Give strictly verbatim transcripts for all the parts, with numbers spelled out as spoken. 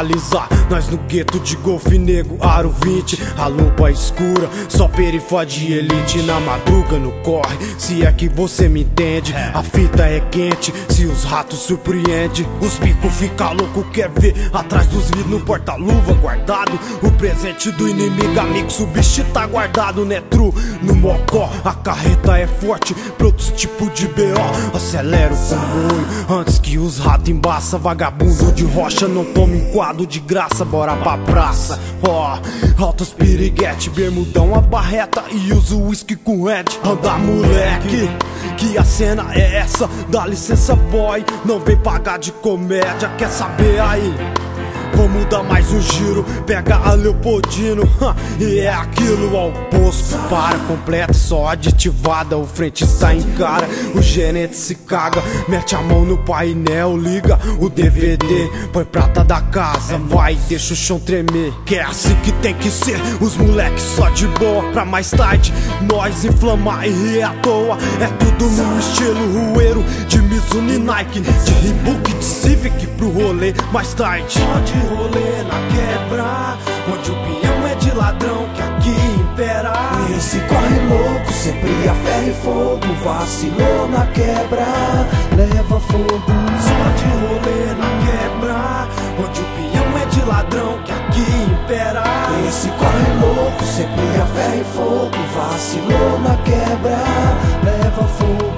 realizar. Nós no gueto de golfe nego, aro vinte, a lupa escura, só perifó de elite. Na madruga no corre, se é que você me entende. A fita é quente, se os ratos surpreende. Os bicos fica louco, quer ver atrás dos vidros no porta-luva guardado. O presente do inimigo, amigo, o bicho tá guardado, né, true? No mocó, a carreta é forte pra outros tipos de B O. Acelera o comboio antes que os ratos embaça. Vagabundo de rocha, não toma enquadro de graça. Bora pra praça, ó, oh, altos piriguete, bermudão, a barreta e usa o whisky com red. Anda moleque, que a cena é essa? Dá licença boy, não vem pagar de comédia. Quer saber aí? Vamos dar mais um giro, pega a Leopoldino, e é aquilo ao posto. Para completa, só aditivada, o frente está em cara. O gerente se caga, mete a mão no painel, liga o D V D, põe prata da casa, vai, deixa o chão tremer. Que é assim que tem que ser, os moleques só de boa. Pra mais tarde, nós inflamar e rir à toa. É tudo no estilo rueiro, de Mizuno e Nike, de Reebok, de Civic pro rolê mais tarde. Rolê na quebra, onde o peão é de ladrão que aqui impera. Esse corre louco, sempre a ferro e fogo. Vacilou na quebra, leva fogo. Só de rolê na quebra, onde o peão é de ladrão que aqui impera. Esse corre louco, sempre a ferro e fogo. Vacilou na quebra, leva fogo.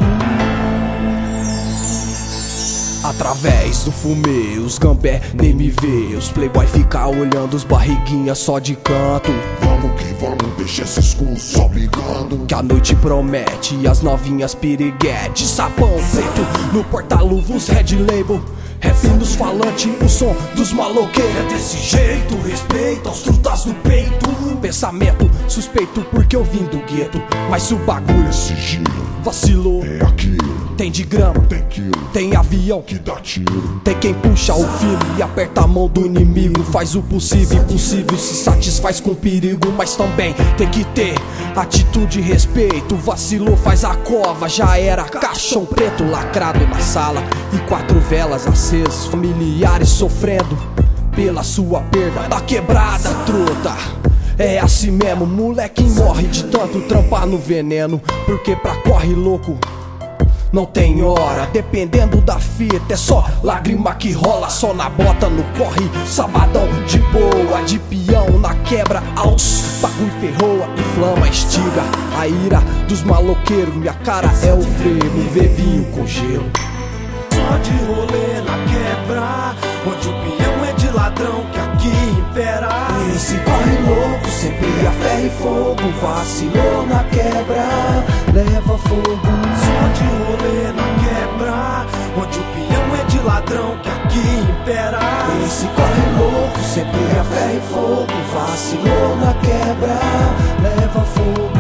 Através do fumê, os gambé nem me vê. Os playboy fica olhando os barriguinhas só de canto. Vamos que vamos, deixa esses cus só brigando. Que a noite promete e as novinhas piriguete. Sapão preto no porta-luvas, red label. Rap nos falantes, o som dos maloqueiros. É desse jeito, respeito aos trutas no peito. Pensamento suspeito porque eu vim do gueto. Mas se o bagulho é sigilo, vacilou, é aquilo. Tem de grama, tem quilo, tem avião que dá tiro. Tem quem puxa o filo e aperta a mão do inimigo. Faz o possível, impossível, se satisfaz com perigo. Mas também tem que ter atitude e respeito. Vacilou, faz a cova, já era. Caixão preto lacrado na sala e quatro velas acesas. Familiares sofrendo pela sua perda. Da quebrada, truta, é assim mesmo, moleque morre de tanto trampar no veneno. Porque pra corre louco não tem hora, dependendo da fita, é só lágrima que rola. Só na bota, no corre, sabadão de boa. De peão na quebra, aos bagulho ferroa, inflama, estiga a ira dos maloqueiros. Minha cara é o freio, me vê vinho com gelo. Só de rolê na quebra, onde o peão é de ladrão que aqui impera. Esse corre louco, sempre a ferro e fogo. Vacilou na quebra, leva fogo. Só de rolê na quebra, onde o peão é de ladrão que aqui impera. Esse corre louco, sempre a ferro e fogo. Vacilou na quebra, leva fogo.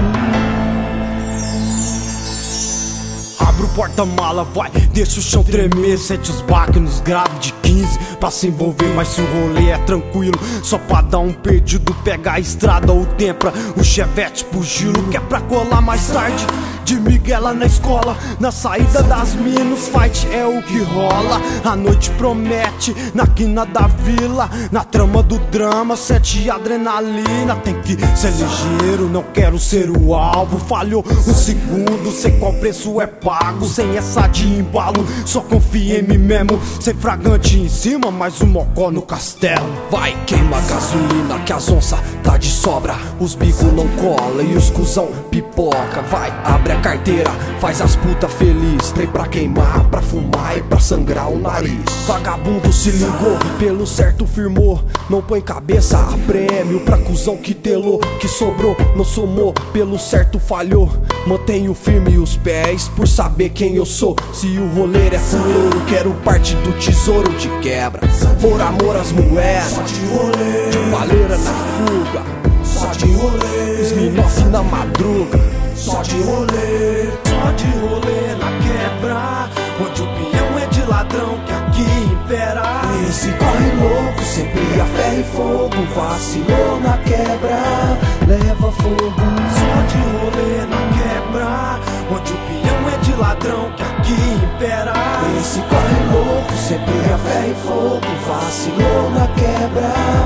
Abre o porta-mala, vai, deixa o chão tremer. Sente os baques nos graves de quinze pra se envolver. Mas se o rolê é tranquilo, só pra dar um perdido, pega a estrada ou tempra o chevette pro giro. Que é pra colar mais tarde de Miguela na escola. Na saída das minas, fight é o que rola. A noite promete na quina da vila. Na trama do drama, sete adrenalina. Tem que ser ligeiro, não quero ser o alvo. Falhou um segundo, sei qual preço é pago. Sem essa de embalo, só confia em mim mesmo. Sem fragante em cima, mais um mocó no castelo. Vai, queima gasolina que as onças tá de sobra. Os bicos não cola e os cuzão pipoca. Vai, abre a carteira, faz as puta feliz. Tem pra queimar, pra fumar e pra sangrar o nariz. Vagabundo se ligou, pelo certo firmou. Não põe cabeça a prêmio pra cuzão que telou. Que sobrou, não somou, pelo certo falhou. Mantenho firme os pés por saber quem eu sou. Se o rolê é fuleiro, quero parte do tesouro de quebra. Por amor às moedas, só de rolê, de baleira na fuga, só de rolê, Sminoff na madruga, só de rolê, só de rolê na quebra, onde o peão é de ladrão que aqui impera. Esse corre louco, sempre a ferro e fogo. Vacilou na quebra, leva fogo. Só de rolê na quebra, onde o peão é de ladrão que aqui impera. Esse corre louco, sempre a ferro e fogo. Vacilou na quebra, quebra.